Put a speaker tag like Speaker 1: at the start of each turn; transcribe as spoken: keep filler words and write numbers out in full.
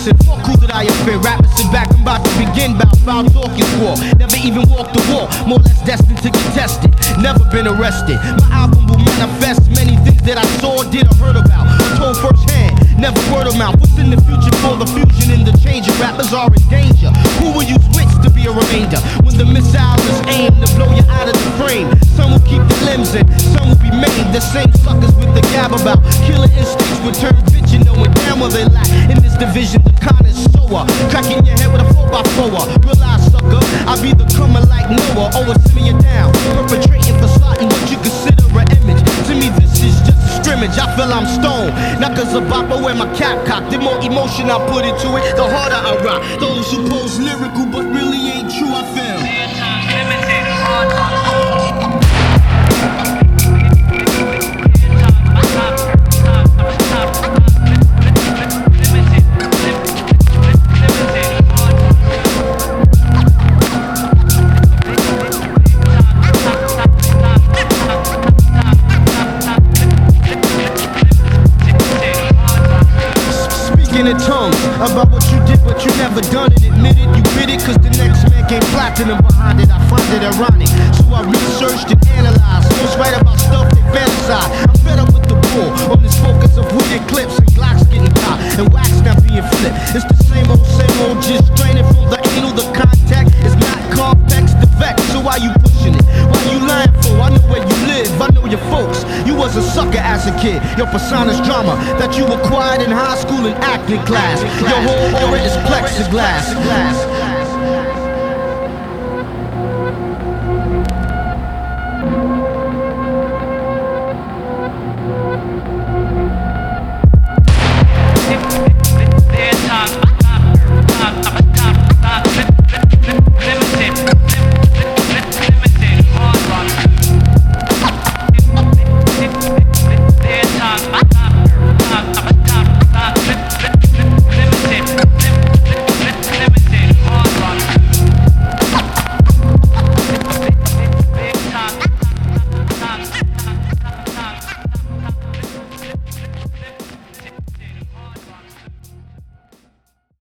Speaker 1: listen, fuck who did I offend? Rappers sit back, I'm about to begin. Bout foul talking war. Never even walked the wall. More or less destined to get tested. Never been arrested. My album will manifest many things that I saw, did, or heard about. I told firsthand, never word of mouth. What's in the future for the fusion and the change of rappers are in danger? Who will use which to be a remainder? When the missile is aimed to blow you out of the frame. Some will keep the limbs in, some will be made. The same suckers with the gab about killer instincts will turn bitch, you knowing damn well they lack. In this division, the con is sower. Cracking your head with a four by four. Realize, sucker, I be the comer like Noah. Always send you down, perpetrating for slotting what you consider an image. To me, this is just a scrimmage. I feel I'm stoned. Not cause of bop, I wear my cap cocked. The more emotion I put into it, the harder I rock. Those who pose lyrical but really ain't true, I feel. In tongues about what you did, but you never done it. Admit it, you bit it, cause the next man came platinum behind it. I find it ironic, so I researched and analyzed. Most write about stuff they fantasize. I'm fed up with the bull on this focus of wicked clips and Glocks getting caught and wax not being flipped. It's the same old, same old, just draining from the anal. The contact is not complex, the vex. So why you pushing it? Why you lying for? I know where you live, I know your folks. You was a sucker as a kid. Your persona's drama that you acquired in high school and acting class. Your whole aura is plexiglass.